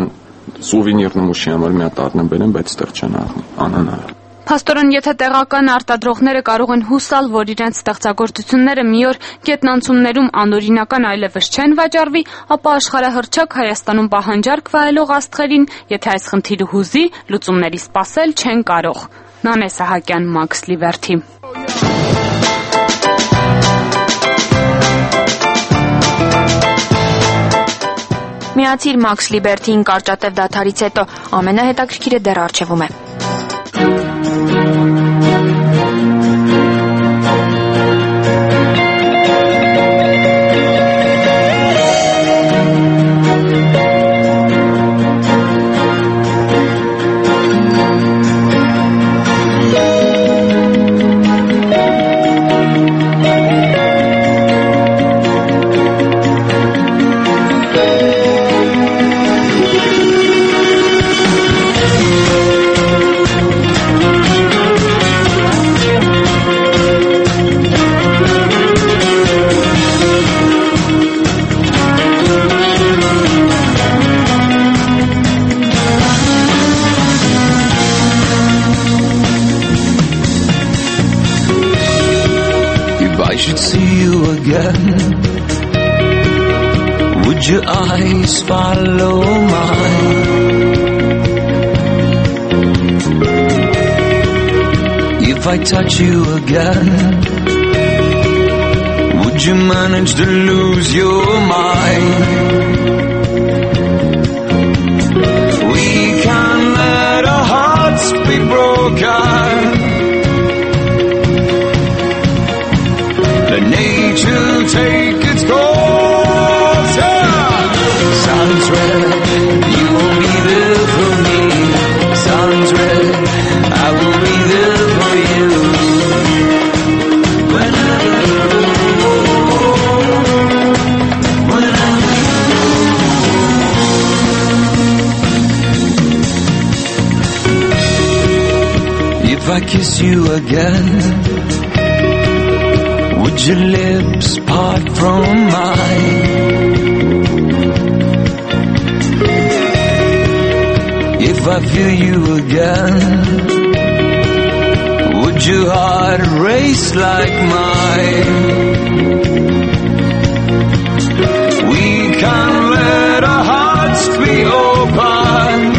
սուվինիր նմուշի համար մի հատ առնեմ բերեմ, բայց այդտեղ չեն առնի, անհնար։ Փաստորեն, եթե տեղական արտադրողները կարող են հուսալ, որ իրենց ստեղծագործությունները մի օր գետնանցումներում անօրինական այլևս չեն վաճառվի, ապա աշխարհահռչակ Հայաստանում պահանջարկ վայելող աստղերին, եթե այս խնդիրը հուզի, լուծումների սպասել չեն կարող։ Նանե Սահակյան, Մաքս Լիբերթի։ Միացիր Մաքս Լիբերթիին կարճատև դադարից հետո, ամենահետաքրքիրը դեռ առջևում է։ Would your eyes follow mine? If I touch you again, would you manage to lose your mind? We can't let our hearts be broken. Let nature take its course. Yeah. Sounds red, you won't be there for me. Sounds red, I will be there for you. Whenever, whenever. If I kiss you again, would your lips part from mine? If I feel you again, would your heart race like mine? We can't let our hearts be open.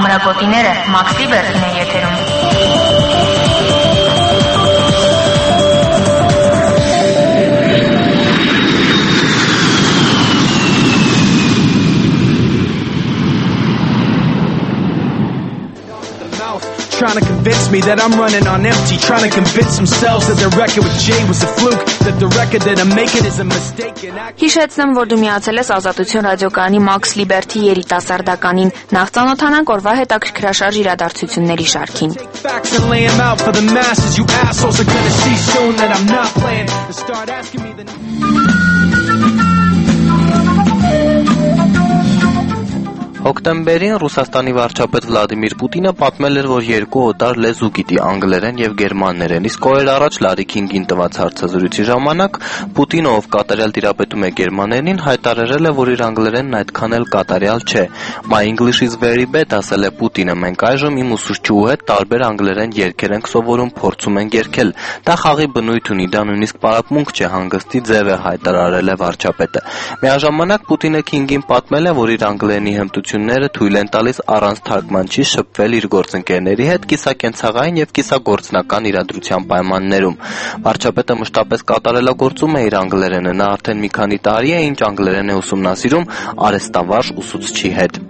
Ամրագոտիները Մաքս Լիբերտին է եթերում։ Trying to convince me that I'm running on empty, trying to convince themselves that their record with Jay was a fluke, that the record that I'm making is a mistake. Հիշեցնեմ, որ դու միացել ես Ազատություն ռադիոկայանի Մաքս Լիբերտի երիտասարդականին։ Նախ ծանոթանանք օրվա հետաքրքրաշարժ իրադարձությունների շարքին։ Facts and lay them out for the masses. You assholes are gonna see soon that I'm not playing. And start asking me the Հոկտեմբերին Ռուսաստանի վարչապետ Վլադիմիր Պուտինը պատմել էր, որ երկու օտար լեզու գիտի՝ անգլերեն եւ գերմաներեն, իսկ օրեր առաջ Լարի Քինգին տված հարցազրույցի ժամանակ Պուտինը, ով կատարյալ տիրապետում է գերմաներենին, հայտարարել է, որ իր անգլերենն այդքան էլ կատարյալ չէ։ My English is very bad, ասել է Պուտինը։ Մենք այժմ իմ ուսուցչուհու հետ տարբեր անգլերեն երգեր ենք սովորում, փորձում ենք երգել։ Դա խաղի բնույթ ունի, դա նույնիսկ պարապմունք չէ, հանգստի ձև է, հայտարարել է վարչապետը։ Միաժամանակ Պուտինը Քինգին պատմել է, որ իր անգլերենի հմտությունները թույլ են տալիս առանց թարգմանչի շփվել իր գործընկերների հետ կիսակենցաղային եւ կիսագործնական իրադրության պայմաններում։ Վարչապետը մշտապես կատարելագործում է իր անգլերենը, նա արդեն մի քանի տարի է, ինչ անգլերեն է ուսումնասիրում արհեստավարժ ուսուցչի հետ։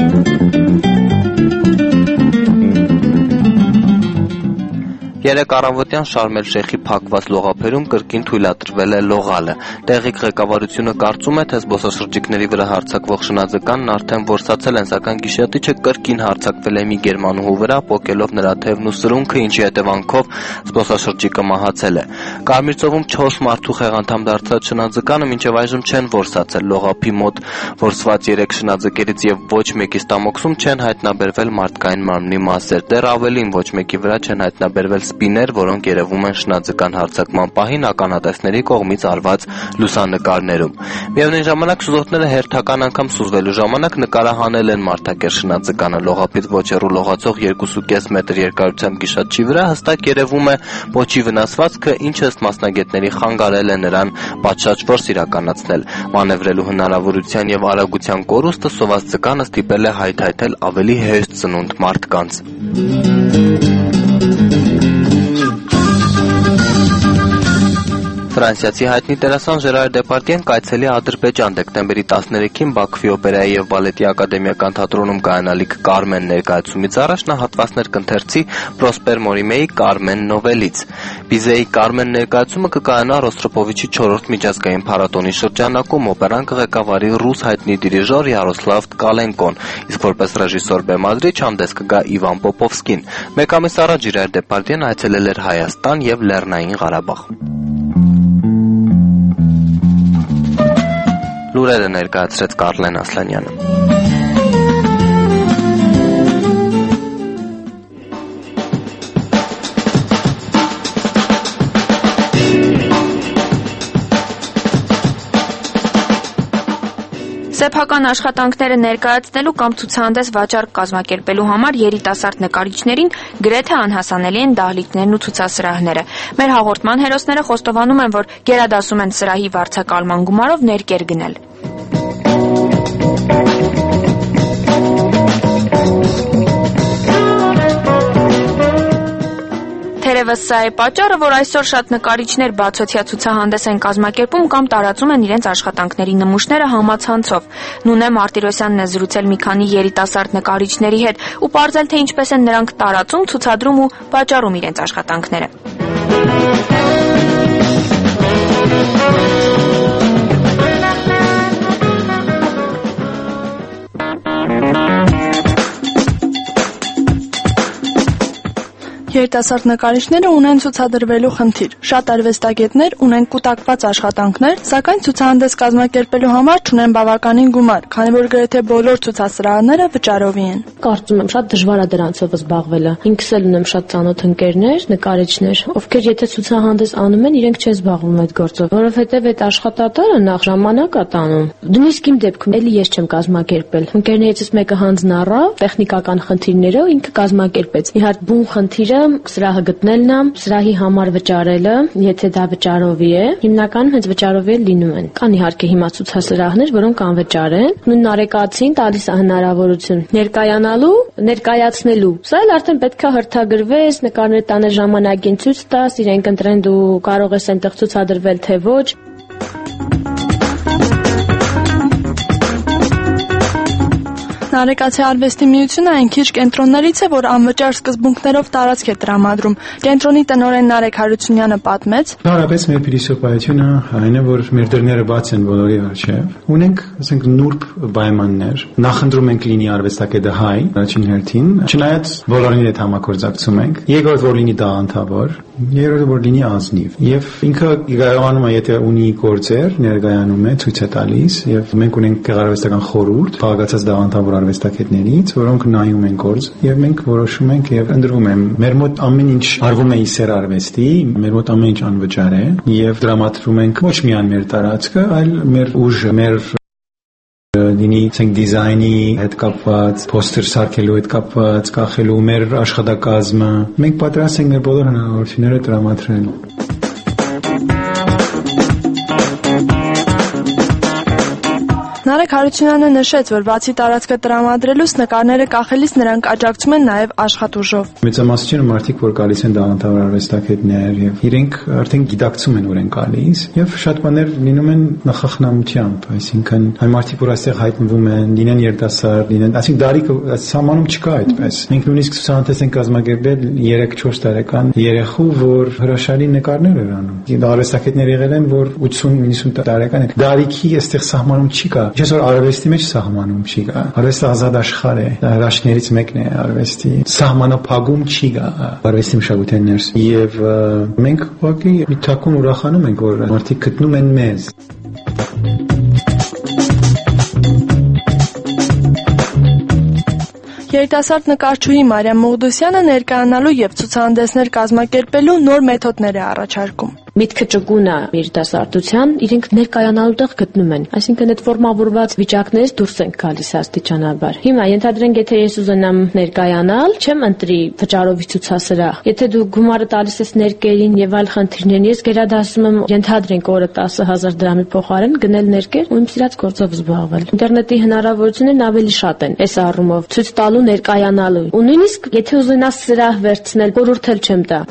Երեք առավոտյան Շարմ էլ-Շեյխի փակված լողափերում կրկին թույլատրվել է լողալը։ Տեղիք ղեկավարությունը կարծում է, թե զբոսաշրջիկների վրա հարձակվող շնաձկանն արդեն որսացել են, սակայն գիշատիչը կրկին հարձակվել է մի գերմանուհու վրա, պոկելով նրա թևն ու սրունքը, ինչի հետևանքով զբոսաշրջիկը մահացել է։ Կարմիր ծովում չորս մարդու խեղանդամ դարձած շնաձկանը մինչև այժմ չեն որսացել։ Լողափի մոտ որսված երեք շնաձկերից եւ ոչ մեկի ստամոքսում չեն հայտնաբերվել մարդկային մարմնի մասեր։ Դեռ ավելին, ոչ մեկի վրա չեն հայտնաբերվել սպիներ, որոնք երևում են շնաձկան հարձակման պահին ականատեսների կողմից արված լուսանկարներում։ Միևնույն ժամանակ շուտները հերթական անգամ սուզվելու ժամանակ նկարահանել են մարդակեր շնաձկանը։ Լողափից ոչ հեռու լողացող երկու կես մետր երկարությամբ գիշատչի վրա հստակ երևում է պոչի վնասվածքը, ինչը ըստ մասնագետների խանգարել է նրան պատշաճ որս իրականացնել։ Մանևրելու հնարավորության եւ արագության կորուստը սոված ձկանը ստիպել է հայթայթել ավելի հեշտ ծնունդ մարդկանց։ Ֆրանսիացի հայտնի դերասան Ժերար Դեպարդիեն կայցելի Ադրբեջան դեկտեմբերի տասներեքին Բաքվի օպերայի եւ բալետի ակադեմիական թատրոնում կայանալիք Կարմեն ներկայացումից առաջ նա հատվածներ կընթերցի Պրոսպեր Մորիմեի Կարմեն նովելից։ Բիզեի Կարմեն ներկայացումը կկայանա Ռոստրոպովիչի չորրորդ միջազգային փառատոնի շրջանակում, օպերան կղեկավարի ռուս հայտնի դիրիժոր Յարոսլավ Tkալենկոն, իսկ որպես ռեժիսոր բեմադրիչ հանդես կգա Իվան Պոպովսկին։ Մեկ ամիս առաջ Ժերար Դեպարդիեն այցելել էր Հայաստան եւ Լեռնային Ղարաբաղ։ Լուրերը ներկայացրեց Կարլեն Ասլանյանը։ Սեփական աշխատանքները ներկայացնելու կամ ցուցահանդես վաճառք կազմակերպելու համար երիտասարդ նկարիչներին գրեթե անհասանելի են դահլիճներն ու ցուցասրահները։ Մեր հաղորդման հերոսները խոստովանում են, որ գերադասում են սրահի վարձակալման գումարով ներկեր գնել։ Թերևս սա է պատճառը, որ այսօր շատ նկարիչներ բացօթյա ցուցահանդես են կազմակերպում կամ տարածում են իրենց աշխատանքների նմուշները համացանցով։ Նունե Մարտիրոսյանն է զրուցել մի քանի երիտասարդ նկարիչների հետ ու պարզել, թե ինչպես են նրանք տարածում, ցուցադրում ու վաճառում իրենց աշխատանքները։ Երիտասարդ նկարիչները ունեն ցուցադրվելու խնդիր։ Շատ արվեստագետներ ունեն կուտակված աշխատանքներ, սակայն ցուցահանդես կազմակերպելու համար չունեն բավականին գումար, քանի որ գրեթե բոլոր ցուցասրահները վճարովի են։ Կարծում եմ շատ դժվար է դրանցով զբաղվելը։ Ինքս էլ ունեմ շատ ծանոթ ընկերներ, նկարիչներ, ովքեր եթե ցուցահանդես անում են, իրենք չեն զբաղվում այդ գործով, որովհետև այդ աշխատատարը նախ ժամանակ է տանում։ Նույնիսկ իմ դեպքում էլի ես չեմ կազմակերպել։ Ընկերներիցս մեկը հանձն առավ տեխնիկական խնդիրներով, ինքը կազմակերպեց։ Իհարկե բուն խնդիրը Կարևորը սրահը գտնելն է, սրահի համար վճարելը, եթե դա վճարովի է, հիմնականում հենց վճարովի էլ լինում են։ Կան իհարկե հիմա ցուցասրահներ, որոնք անվճար են, նույն Նարեկացին տալիս է հնարավորություն ներկայանալու, ներկայացնելու։ Սա էլ արդեն պետք է հրթագրվես, նկարներ տանել ժամանակին ցույց տաս, իրենք ընտրեն դու կարող ես այնտեղ ցուցադրվել թե ոչ։ Նարեկացի արվեստի միությունը այն քիչ կենտրոններից է, որ անվճար սկզբունքներով տարածք է տրամադրում։ Կենտրոնի տնօրեն Նարեկ Հարությունյանը պատմեց. Հարաբերս մեր փիլիսոփայությունը այն է, որ մեր դռները բաց են բոլորի առջև։ Ունենք, ասենք, նուրբ պայմաններ։ Նախընտրում ենք լինի արվեստագետը հայ, առաջին հերթին, չնայած բոլորին հետ համագործակցում ենք։ Երկրորդ որ լինի տաղանդավոր, երրորդը որ լինի ազնիվ։ Եվ ինքը կարողանում է, եթե ունի գործեր, ներկայանում է, ցույց է տալիս, եւ մենք ունենք գեղարվեստական խորհուրդ, քաղաքացած տաղանդավոր արվեստագետներից, որոնք նայում են գործ եւ մենք որոշում ենք եւ ընդրվում են։ Մեր մոտ ամեն ինչ արվում է իսեր արվեստի, մեր մոտ ամեն ինչ անվճար է եւ դրամատրում ենք ոչ միայն մեր տարածքը, այլ մեր ուժը, մեր դինի ցենք դիզայնի հետ կապված, պոստեր սարքելու հետ կապված, կախելու մեր աշխատակազմը։ Մենք պատրաստ ենք մեր բոլոր հնարավորությունները տրամադրել։ Նարեկ Հարությունյանը նշեց, որ բացի տարածքը տրամադրելուց նկարները կախելիս նրանք աջակցում են նաև աշխատուժով։ Մեծամասնությունը մարդիկ, որ գալիս են տաղանդավոր արվեստագետներ եւ իրենք արդեն գիտակցում են, որ են գալիս եւ շատ բաներ լինում են նախախնամությամբ, այսինքն այն մարդիկ, որ այստեղ հայտնվում են, լինեն երիտասարդ, լինեն, այսինքն դարիքը սահմանում չկա այդպես։ Մենք նույնիսկ ցուցահանդես ենք կազմակերպել երեք-չորս տարեկան երեխու, որ հրաշալի նկարներ էր անում։ Արվեստագետներ եղել են, որ ութսուն-նույնսուն տարեկան են։ Դարիքի այստեղ սահմանում չկա։ Ես որ արվեստի մեջ սահմանում չի գա։ Արվեստը ազատ աշխարհ է։ Հրաշքներից մեկն է արվեստի։ Սահմանափակում չի գա արվեստի մշակութային ներս։ Եվ մենք ուղղակի մի թակուն ուրախանում ենք, որ մարդիկ գտնում են մեզ։ Երիտասարդ նկարչուհի Մարիամ Մողդոսյանը ներկայանալու եւ ցուցահանդեսներ կազմակերպելու նոր մեթոդներ է առաջարկում։ Միտքը ճկուն է երիտասարդության, իրենք ներկայանալու տեղ գտնում են, այսինքն այդ ֆորմավորված վիճակներից դուրս են գալիս աստիճանաբար։ Հիմա ենթադրենք, եթե ես ուզենամ ներկայանալ, չեմ ընտրի վճարովի ցուցասրահ։ Եթե դու գումարը տալիս ես ներկերին եւ այլ խնդիրներին, ես գերադասում եմ, ենթադրենք օրը տասը հազար դրամի փոխարեն գնել ներկեր ու իմ սիրած գործով զբաղվել։ Ինտերնետի հնարավորություններն ավելի շատ են այս առումով, ցույց տալու, ներկայանալու։ Ու նույնիսկ եթե ուզենաս սրահ վերցնել, խորհուրդ էլ չեմ տա։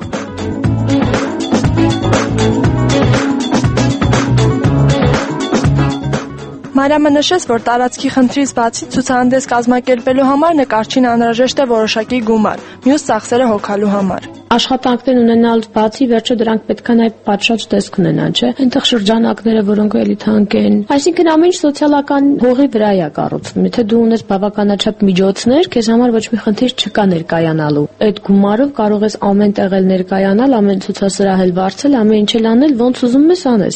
Մարիամը նշեց, որ տարածքի խնդրից բացի ցուցահանդես կազմակերպելու համար նկարչին անհրաժեշտ է որոշակի գումար, մյուս ծախսերը հոգալու համար։ Աշխատանքներ ունենալուց բացի վերջը դրանք պետք է նաև պատշաճ տեսք ունենան, չէ՞։ Այնտեղ շրջանակները, որոնք էլի թանկ են։ Այսինքն ամեն ինչ սոցիալական հողի վրա է կառուցվում։ Եթե դու ունես բավականաչափ միջոցներ, քեզ համար ոչ մի խնդիր չկա ներկայանալու։ Այդ գումարով կարող ես ամեն տեղ էլ ներկայանալ, ամեն ցուցասրահ էլ վարձել, ամեն ինչ էլ անել, ոնց ուզում ես անես։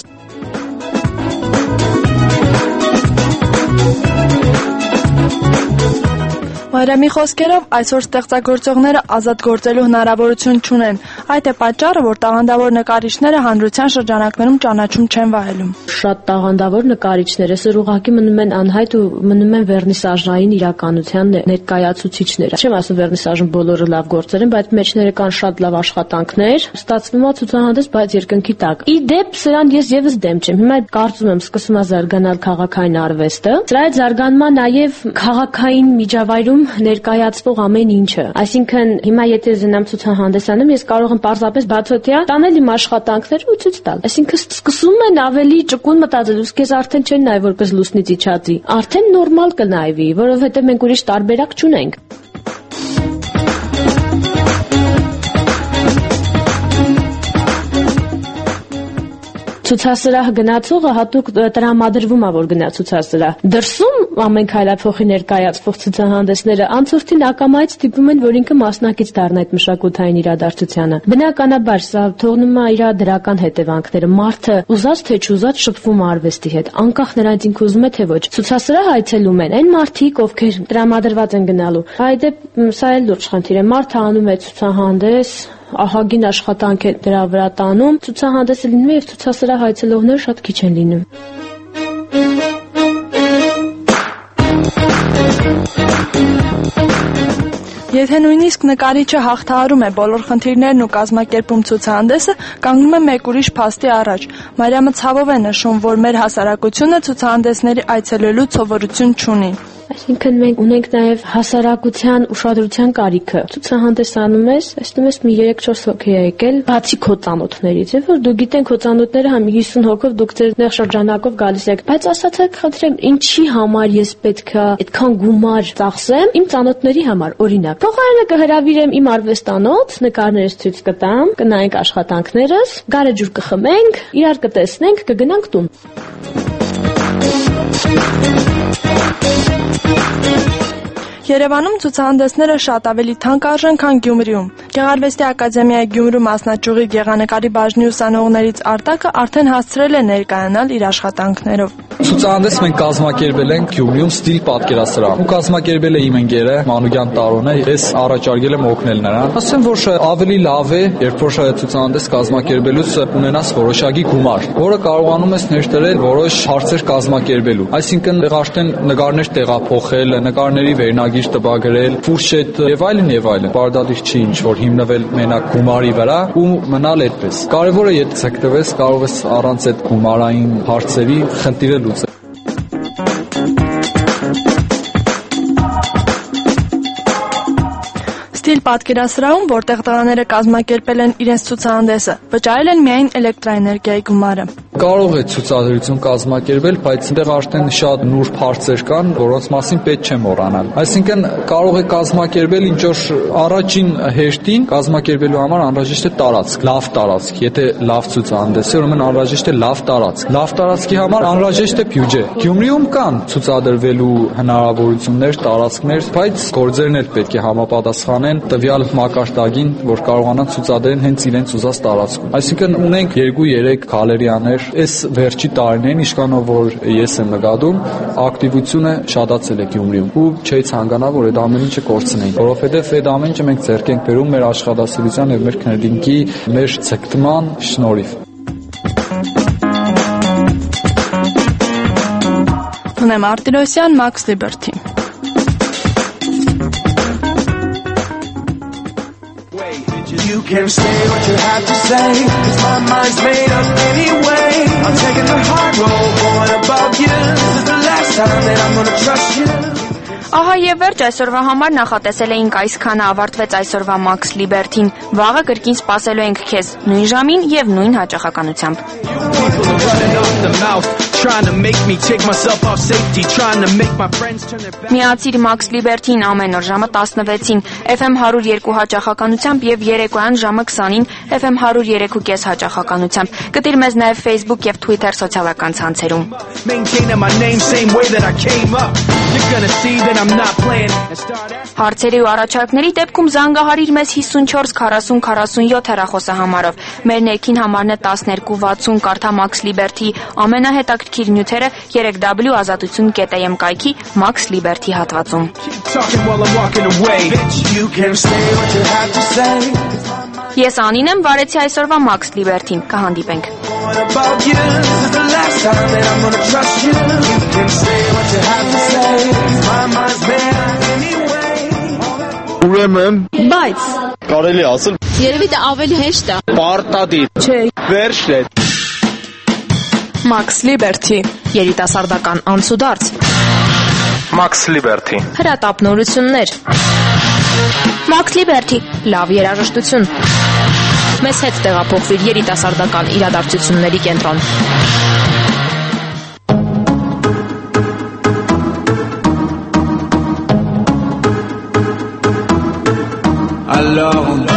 Մարիամի խոսքերով այսօր ստեղծագործողները ազատ գործելու հնարավորություն չունեն։ Այդ է պատճառը, որ տաղանդավոր նկարիչները հանրության շրջանակներում ճանաչում չեն վայելում։ Շատ տաղանդավոր նկարիչները սրուղակի մնում են անհայտ ու մնում են վերնիսաժային իրականության ներկայացուցիչներ։ Չեմ ասում վերնիսաժում բոլորը լավ գործեր են, բայց մեջները կան շատ լավ աշխատանքներ, ստացվում է ցուցահանդես, բայց երկնքի տակ։ Ի դեպ սրան ես եւս դեմ չեմ։ Հիմա կարծում եմ սկսում է զարգանալ քաղաքային արվեստը։ Սրա հետ զարգանում է նաեւ քաղաքային միջավայրում ներկայացվող ամեն ինչը։ Այսինքն հիմա եթե զենամ ցուցահանդես անեմ, ես կարող եմ պարզապես բացօթյա տանել իմ աշխատանքները ու ցույց տալ։ Այսինքն սկսում են ավելի ճկուն մտածել, իսկ ես արդեն չեն նայ որպես լուսնից իջածի։ Արդեն նորմալ կնայվի, որովհետև մենք ուրիշ տարբերակ չունենք։ Ցուցասրահ գնացողը հատուկ տրամադրվում է, որ գնա ցուցասրահ։ Դրսում ամեն քայլափոխի ներկայացվող ցուցահանդեսները անցորդին ակամայից ստիպում են, որ ինքը մասնակից դառնա այդ մշակութային իրադարձությանը։ Բնականաբար սա թողնում է իր դրական հետևանքները։ Մարդը ուզած թե չուզած շփվում է արվեստի հետ, անկախ նրանից ինքը ուզում է թե ոչ։ Ցուցասրահ այցելում են այն մարդիկ, ովքեր տրամադրված են գնալու։ Այդեպ սա էլ լուրջ խնդիր է։ Մարդը անում է ցուցահանդես, ահագին աշխատանք է դրա վրա տանում, ցուցահանդեսը լինում է եւ ցուցասրահ այցելողները շատ քիչ են լինում։ Եթե նույնիսկ նկարիչը հաղթահարում է բոլոր խնդիրներն ու կազմակերպում ցուցահանդեսը, կանգնում է մեկ ուրիշ փաստի առաջ։ Մարիամը ցավով է նշում, որ մեր հասարակությունը ցուցահանդեսների այցելելու սովորություն չունի։ Այսինքն մենք ունենք նաև հասարակության ուշադրության կարիքը։ Ցուցահանդես անում ես, տեսնում ես մի երեք-չորս հոգի է եկել, բացի քո ծանոթներից, եւ որ դու գիտեն քո ծանոթները համ հիսուն հոգով դուք ձեր նեղ շրջանակով գալիս եք, բայց ասացեք, խնդրեմ, ինչի համար ես պետքա այդքան գումար ծախսեմ իմ ծանոթների համար, օրինակ։ Փոխարենը կհրավիրեմ իմ արվեստանոց, նկարներս ցույց կտամ, կնայենք աշխատանքներս, գարեջուր կխմենք, իրար կտեսնենք, կգնանք տուն։ Երևանում ցուցահանդեսները շատ ավելի թանկ արժեն, քան Գյումրիում։ Գեղարվեստի ակադեմիայի Գյումրու մասնաճյուղի գեղանկարի բաժնի ուսանողներից Արտակը արդեն հասցրել է ներկայանալ իր աշխատանքներով։ Ցուցահանդես մենք կազմակերպել ենք Գյումրիում Ստիլ պատկերասրահ։ Ու կազմակերպել է իմ ընկերը Մանուկյան Տարոնը, ես առաջարկել եմ օգնել նրան։ Ասեմ, որ ավելի լավ է, երբ որ ցուցահանդես կազմակերպելուց ունենաս որոշակի գումար, որը կարողանում ես ներդրել որոշ հարցեր կազմակերպելու։ Այսինքն դեղաշտեն նկարներ տեղափոխել, նկարների վերնագիր տպագրել, ֆուրշետ եւ այլն եւ այլն։ Պարտադիր չի ինչ որ հիմնվել մենակ գումարի վրա ու մնալ այդպես։ Կարևորը եթե ցկտվես, կարող ես առանց այդ գումարային հարցերի խնդիրը լուծել։ Ստիլ պատկերասրահում, որտեղ տղաները կազմակերպել են իրենց ցուցահանդեսը, վճարել են միայն էլեկտրաէներգիայի գումարը։ Կարող է ցուցադրություն կազմակերպել, բայց այնտեղ արդեն շատ նուրբ հարցեր կան, որոնց մասին պետք չէ մոռանալ։ Այսինքն կարող է կազմակերպել ինչ որ առաջին հերթին կազմակերպելու համար անհրաժեշտ է տարածք, լավ տարածք։ Եթե լավ ցուցահանդես է, ուրեմն անհրաժեշտ է լավ տարածք։ Լավ տարածքի համար անհրաժեշտ է բյուջե։ Գյումրիում կան ցուցադրվելու հնարավորություններ, տարածքներ, բայց գործերն էլ պետք է համապատասխանեն տվյալ մակարդակին, որ կարողանան ցուցադրեն հենց իրենց ուզած տարածքում։ Այսինքն ունենք երկու-երեք գալերիաներ։ Այս վերջի տարիներին իշքանով որ ես եմ նկատում, ակտիվությունը շատացել է Գյումրիում ու չի ցանկանա որ այդ ամեն ինչը կորցնենք, որովհետև այդ ամեն ինչը մենք ձեռք ենք բերում մեր աշխատասիրության եւ մեր քննարկի, մեր ցկտման շնորհիվ։ Հունե Մարտիրոսյան, Max Liberty։ You can say what you have to say, 'cause my mind's made up anyway. I'm taking the hard road, going above you. This is the last time that I'm gonna trust you. Ահա եւ վերջ այսօրվա համար նախատեսել էինք այսքանը, ավարտվեց այսօրվա Max Liberty-ն։ Վաղը կրկին սպասելու ենք քեզ նույն ժամին եւ նույն հաճախականությամբ։ Միացիր Max Liberty-ն ամեն օր ժամը տասնվեցին, F M one oh two հաճախականությամբ եւ երեկոյան ժամը twenty-ին F M one oh three point five հաճախականությամբ։ Գտիր մեզ նաեւ Facebook եւ Twitter սոցիալական ցանցերում։ Հարցերի ու առաջարկների դեպքում զանգահարիր մեզ fifty-four forty forty-seven հեռախոսահամարով։ Մեր ներքին համարն է twelve sixty, կարդա Max Liberty ամենահետաքրքիր նյութերը three w ազատություն dot a m կայքի Max Liberty հատվածում։ Ես Անին եմ, վարեցի այսօրվա Max Liberty-ն, կհանդիպենք։ Ուրեմն, բայց կարելի ասել, երևի դա ավելի հեշտ է։ Պարտադիր։ Չէ։ Վերջն է։ Max Liberty, երիտասարդական անցուդարձ։ Max Liberty, հրատապնորություններ։ Max Liberty, լավ երաժշտություն։ Մեզ հետ տեղափոխվիր երիտասարդական իրադարձությունների կենտրոն։ Alone